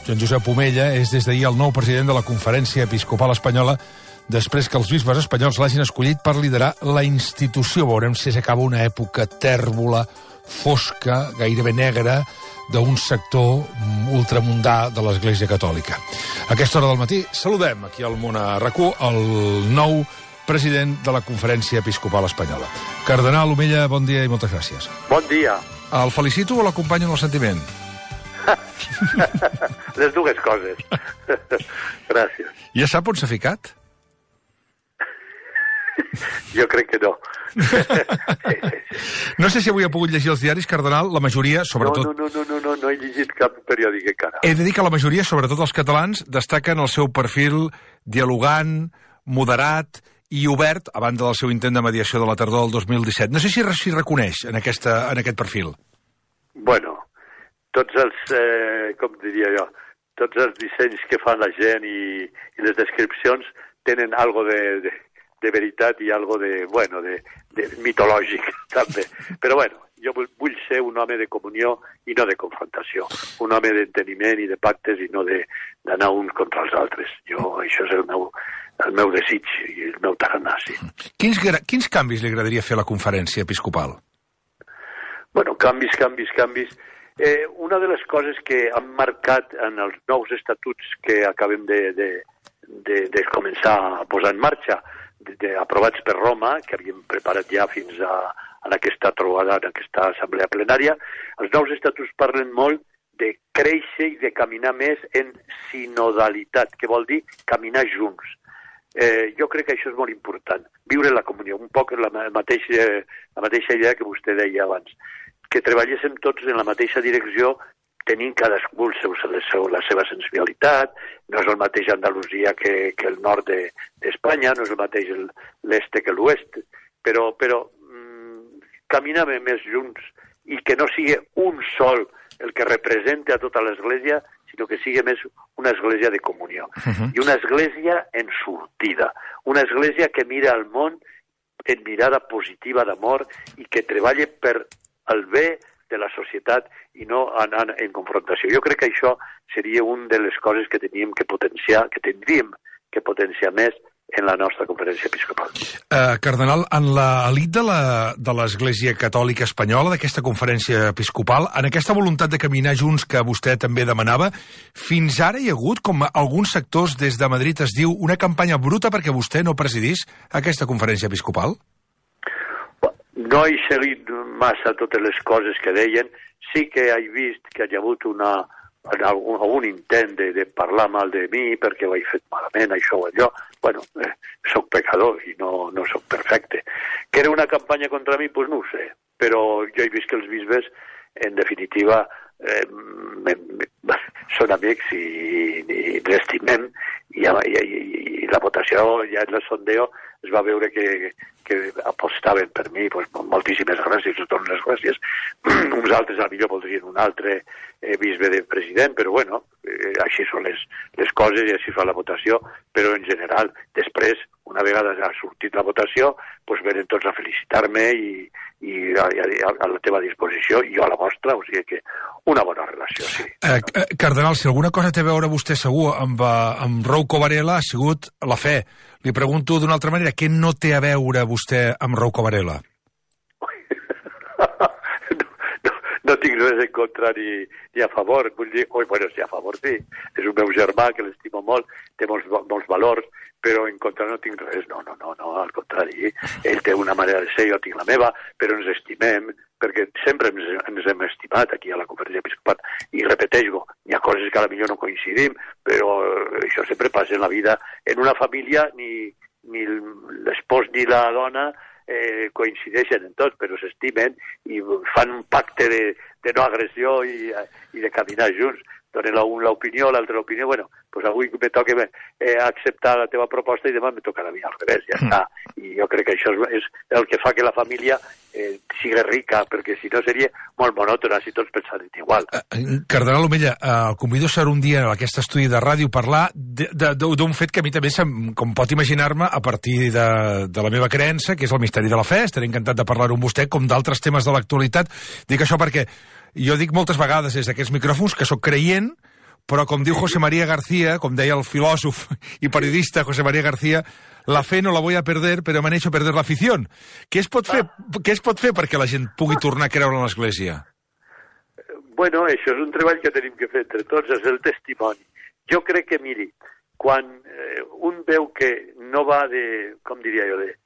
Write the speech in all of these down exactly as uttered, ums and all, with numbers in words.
Joan Josep Omella és des d'ahir el nou president de la Conferència Episcopal Espanyola després que els bisbes espanyols l'hagin escollit per liderar la institució. Veurem si s'acaba una època tèrbola, fosca, gairebé negra, d'un sector ultramundà de l'Església Catòlica. A aquesta hora del matí saludem aquí al Món a RAC1 el nou president de la Conferència Episcopal Espanyola. Cardenal Omella, bon dia i moltes gràcies. Bon dia. El felicito o l'acompanyo en el sentiment? Les dues coses. Gràcies. Ja sap on s'ha ficat? Jo crec que no. No sé si avui ha pogut llegir els diaris, Cardenal, la majoria, sobretot... No, no, no, no, no, no he llegit cap periòdic encara. He de dir que la majoria, sobretot els catalans, destaquen el seu perfil dialogant, moderat i obert, a banda del seu intent de mediació de la tardor del dos mil disset. No sé si s'hi reconeix en, aquesta, en aquest perfil. Bueno, tots els, eh, com diria jo, tots els dissenys que fan la gent i, i les descripcions tenen algo de... de de veritat i algo de, bueno, de, de mitològic, també. Però, bueno, jo vull, vull ser un home de comunió i no de confrontació. Un home d'enteniment i de pactes i no d'anar uns contra els altres. Jo, això és el meu, el meu desig i el meu tarannà, sí. Quins, quins canvis li agradaria fer a la conferència episcopal? Bueno, canvis, canvis, canvis. Eh, una de les coses que han marcat en els nous estatuts que acabem de, de, de, de començar a posar en marxa, de, de, aprovats per Roma, que havíem preparat ja fins a, a aquesta trobada, en aquesta assemblea plenària, els nous estatuts parlen molt de créixer i de caminar més en sinodalitat, que vol dir caminar junts. Eh, jo crec que això és molt important, viure la comunió, un poc la mateixa, la mateixa idea que vostè deia abans, que treballéssim tots en la mateixa direcció, tenint cadascú el seu, el seu, la seva sensibilitat. No és el mateix Andalusia que, que el nord d'Espanya, de, no és el mateix l'est que l'oest, però, però mm, caminem més junts i que no sigui un sol el que representa a tota l'Església, sinó que sigui més una església de comunió. Uh-huh. I una església en sortida, una església que mira al món en mirada positiva d'amor i que treballa per el bé de la societat i no anar en confrontació. Jo crec que això seria una de les coses que teníem que potenciar, que tindríem que potenciar més en la nostra conferència episcopal. Uh, Cardenal, en l'elit de l'Església Catòlica Espanyola, d'aquesta conferència episcopal, en aquesta voluntat de caminar junts que vostè també demanava, fins ara hi ha hagut, com alguns sectors des de Madrid es diu, una campanya bruta perquè vostè no presidís aquesta conferència episcopal? No he seguit massa totes les coses que deien. Sí que he vist que hi ha hagut una, algun, algun intent de, de parlar mal de mi perquè ho he fet malament, això o allò. Bueno, eh, soc pecador i no, no soc perfecte. Que era una campanya contra mi? Pues no ho sé. Però jo he vist que els bisbes, en definitiva, eh, me, me, són amics i, i, i l'estimem i, i, i, i la votació, ja en el sondeo, es va veure que, que apostaven per mi, pues, moltíssimes gràcies, us dono les gràcies. Uns altres, a millor voldrien un altre eh, bisbe de president, però bueno, eh, així són les, les coses i així fa la votació, però en general, després, una vegada ha sortit la votació, pues, venen tots a felicitar-me i, i a, a, a la teva disposició, i jo a la vostra, o sigui que una bona relació, sí. Eh, Cardenal, si alguna cosa té a veure vostè segur amb, amb Rouco Varela ha sigut la fe. Li pregunto d'una altra manera, què no té a veure vostè amb Rouco Varela? no, no, no tinc res en contra ni, ni a favor. Vull dir, oi, bueno, sí, a favor sí. És un meu germà que l'estimo molt, té molts, molts valors, però en contra no tinc res. No, no, no, no, al contrari. Ell té una manera de ser, jo tinc la meva, però ens estimem, perquè sempre ens, ens hem estimat aquí a la conferència episcopal. I repeteixo, hi ha coses que a la millor no coincidim, però això sempre passa en la vida. En una família ni, ni l'espòs ni la dona eh, coincideixen en tot, però s'estimen i fan un pacte de, de no agressió i, i de caminar junts. Donen l'un l'opinió, l'altre l'opinió. Bueno, pues avui me toca eh, acceptar la teva proposta i demà me tocarà a mi al revés, ja està. I jo crec que això és, és el que fa que la família eh, sigui rica, perquè si no seria molt monòtona si tots pensaren igual. Uh, Cardenal Omella, uh, el convido a ser un dia en aquest estudi de ràdio parlar d'un fet que a mi també, com pot imaginar-me, a partir de, de la meva creença, que és el misteri de la fe. Estaré encantat de parlar-ho amb vostè, com d'altres temes de l'actualitat. Dic això perquè jo dic moltes vegades des d'aquests micròfons que sóc creient, però com diu José María García, com deia el filòsof i periodista José María García, la fe no la voy a perder, però m'han hecho perder la afición. Què es pot fer, què es pot fer perquè la gent pugui tornar a creure en l'Església? Bueno, això és un treball que tenim que fer entre tots, és el testimoni. Jo crec que, miri, quan eh, un veu que no va de, com diria jo, de,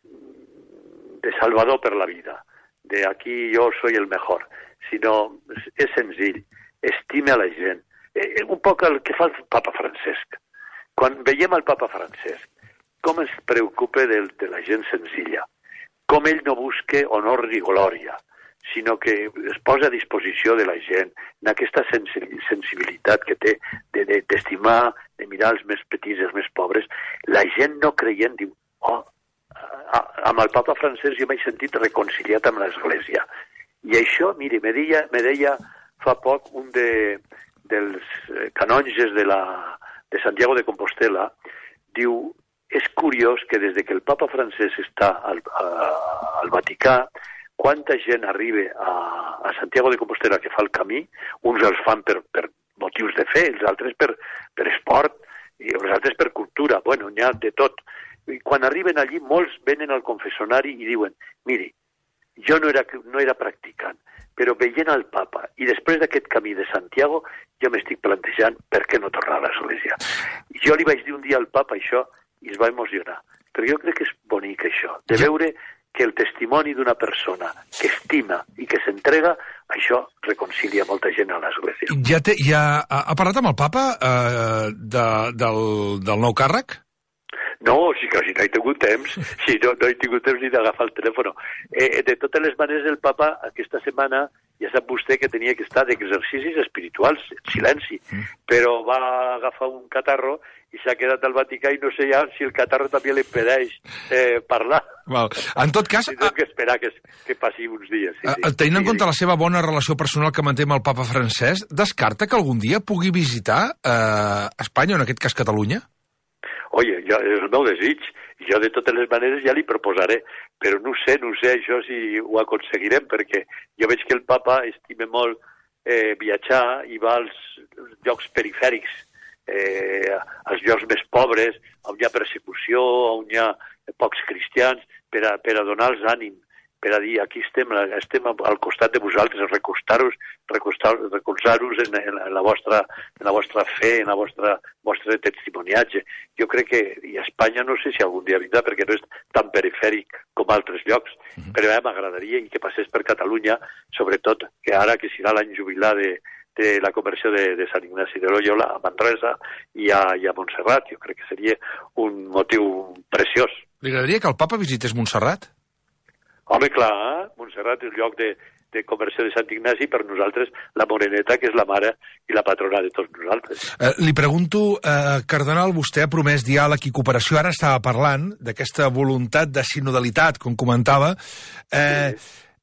de salvador per la vida, de aquí jo soy el mejor, sinó és senzill, estime a la gent. Eh, un poc el que fa el papa Francesc. Quan veiem el papa Francesc, com es preocupa de, de la gent senzilla, com ell no busca honor ni glòria, sinó que es posa a disposició de la gent en aquesta sensibilitat que té d'estimar, de, de mirar els més petits, els més pobres. La gent no creient diu, oh, amb el papa Francesc jo m'he sentit reconciliat amb l'Església. I això, miri, me deia, me deia fa poc un de, dels canonges de, la, de Santiago de Compostela, diu, és curiós que des que el papa Francesc està al, a, al Vaticà, quanta gent arriba a, a Santiago de Compostela que fa el camí, uns els fan per, per motius de fe, els altres per, per esport, i els altres per cultura, bueno, n'hi ha de tot. I quan arriben allí, molts venen al confessionari i diuen, miri, jo no era, no era practicant, però veient el papa, i després d'aquest camí de Santiago, jo m'estic plantejant per què no tornar a l'Església. Jo li vaig dir un dia al papa això, i es va emocionar. Però jo crec que és bonic això, de veure que el testimoni d'una persona que estima i que s'entrega, això reconcilia molta gent a l'Església. Ja, té, ja ha, ha parlat amb el papa eh, de, del, del nou càrrec? No, sí que si no he tingut temps, si no, no he tingut temps ni d'agafar el telèfon. Eh, de totes les maneres, el papa aquesta setmana, ja sap vostè que tenia que estar d'exercicis espirituals, silenci, mm. però va agafar un catarro i s'ha quedat al Vaticà i no sé ja si el catarro també li impedeix eh, parlar. Val. En tot cas... Tindrem que esperar que, que passi uns dies. Sí, sí. Tenint en sí, compte sí. la seva bona relació personal que manté amb el papa Francesc, descarta que algun dia pugui visitar eh, Espanya, o en aquest cas Catalunya? Oye, jo, és el meu desig, i jo de totes les maneres ja li proposaré, però no sé, no sé això si ho aconseguirem, perquè jo veig que el papa estima molt eh, viatjar i va als llocs perifèrics, eh, als llocs més pobres, on hi ha persecució, on hi ha pocs cristians, per a, per a donar-los ànim, per a dir, aquí estem, estem al costat de vosaltres, recostar-vos, recolzar-vos en, en, la vostra, en la vostra fe, en la vostra, vostre testimoniatge. Jo crec que, i a Espanya no sé si algun dia vindrà, perquè no és tan perifèric com altres llocs, mm-hmm. però ja m'agradaria i que passés per Catalunya, sobretot que ara que serà l'any jubilar de, de la conversió de, de Sant Ignasi de Loyola a Manresa i a, i a Montserrat. Jo crec que seria un motiu preciós. Li agradaria que el papa visités Montserrat? Home, clar, Montserrat és el lloc de, de conversió de Sant Ignasi, per nosaltres la Moreneta, que és la mare i la patrona de tots nosaltres. Eh, li pregunto, eh, cardenal, vostè ha promès diàleg i cooperació, ara estava parlant d'aquesta voluntat de sinodalitat, com comentava. Eh,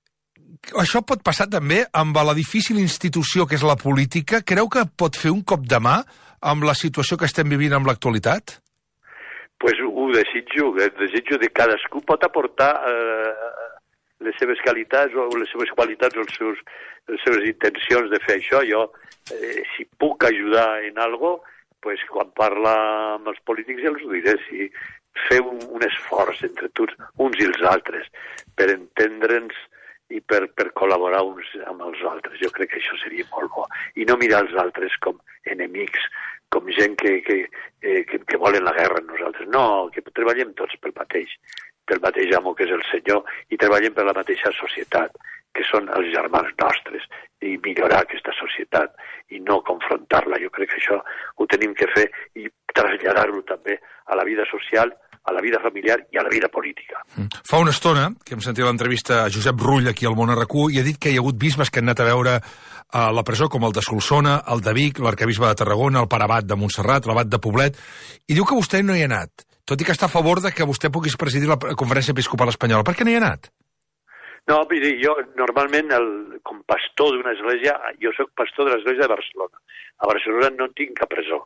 sí. Això pot passar també amb la difícil institució que és la política? Creu que pot fer un cop de mà amb la situació que estem vivint amb l'actualitat? Pues ho desitjo, el desitjo de cadascú pot aportar eh, les seves qualitats o les seves qualitats o els seus, les seves intencions de fer això. Jo, eh, si puc ajudar en algo, pues, quan parla amb els polítics ja els ho diré, si fer un, un esforç entre tots, uns i els altres, per entendre'ns i per, per col·laborar uns amb els altres. Jo crec que això seria molt bo. I no mirar els altres com enemics, com gent que, que, que, que volen la guerra amb nosaltres. No, que treballem tots pel mateix, pel mateix amo que és el Senyor, i treballem per la mateixa societat, que són els germans nostres, i millorar aquesta societat, i no confrontar-la. Jo crec que això ho tenim que fer i traslladar-ho també a la vida social, a la vida familiar i a la vida política. Fa una estona que hem sentit l'entrevista a Josep Rull aquí al Món R Q i ha dit que hi ha hagut bisbes que han anat a veure a la presó, com el de Solsona, el de Vic, l'arquebisbe de Tarragona, el pare Abat de Montserrat, l'abat de Poblet, i diu que vostè no hi ha anat, tot i que està a favor de que vostè puguis presidir la Conferència Episcopal Espanyola. Per què no hi ha anat? No, miri, jo normalment, el, com pastor d'una església, jo soc pastor de l'església de Barcelona. A Barcelona no tinc cap presó.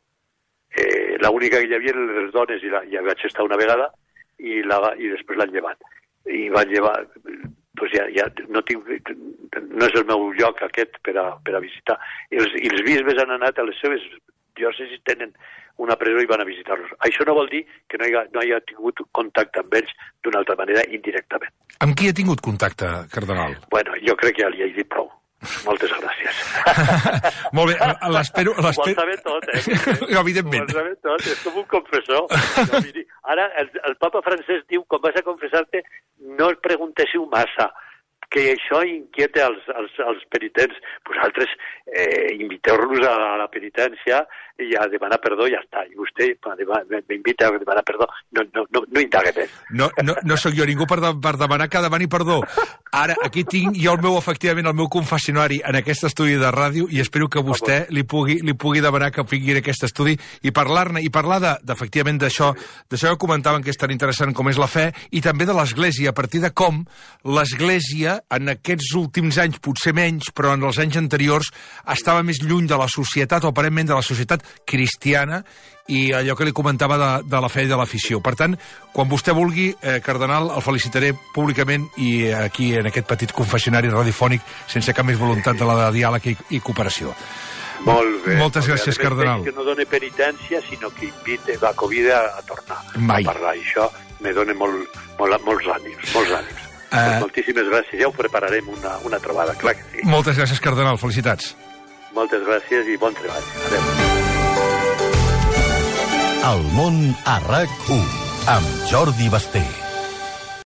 Eh, l'única que hi havia eren les dones, i la, ja vaig estar una vegada, i, la, i després l'han llevat. I van llevar, pues ja, ja no tinc... No és el meu lloc aquest per a, per a visitar. I els, I els bisbes han anat a les seves diòcesis, tenen una presó i van a visitar-los. Això no vol dir que no hi ha, no hi ha tingut contacte amb ells d'una altra manera, indirectament. Amb qui ha tingut contacte, cardenal? Bueno, jo crec que ja li he dit prou. Moltes gràcies. Molt bé, l'espero... Ho vol saber tot, eh? Evidentment. Ho vol saber tot, és com un confessor. Ara, el, el papa francès diu, quan vas a confessar-te, no es preguntessiu massa, que això inquieta els, els, els penitents. Vosaltres eh, inviteu-los a la penitència i a demanar perdó i ja està. I vostè m'invita a demanar perdó. No, no, no, no indague més. No, no, no sóc jo ningú per, de, per demanar que demani perdó. Ara, aquí tinc jo el meu, efectivament, el meu confessionari en aquest estudi de ràdio i espero que vostè li pugui, li pugui demanar que vingui en aquest estudi i parlar-ne, i parlar de, efectivament d'això, d'això que comentaven que és tan interessant com és la fe, i també de l'Església, a partir de com l'Església en aquests últims anys, potser menys, però en els anys anteriors, estava més lluny de la societat, o aparentment de la societat cristiana, i allò que li comentava de, de la fe i de l'afició. Per tant, quan vostè vulgui, eh, cardenal, el felicitaré públicament i aquí, en aquest petit confessionari radiofònic, sense cap més voluntat de la de diàleg i, i cooperació. Molt bé. Moltes gràcies, cardenal. Que no doni penitència, sinó que invite, va convida a tornar Mai. a parlar. I això me dona molt, molt, molts ànims, molts ànims. Uh... Pues moltíssimes gràcies, ja ho prepararem una, una trobada, clar que sí. Moltes gràcies, cardenal, felicitats. Moltes gràcies i bon treball. Adéu. El món a RAC u, amb Jordi Basté.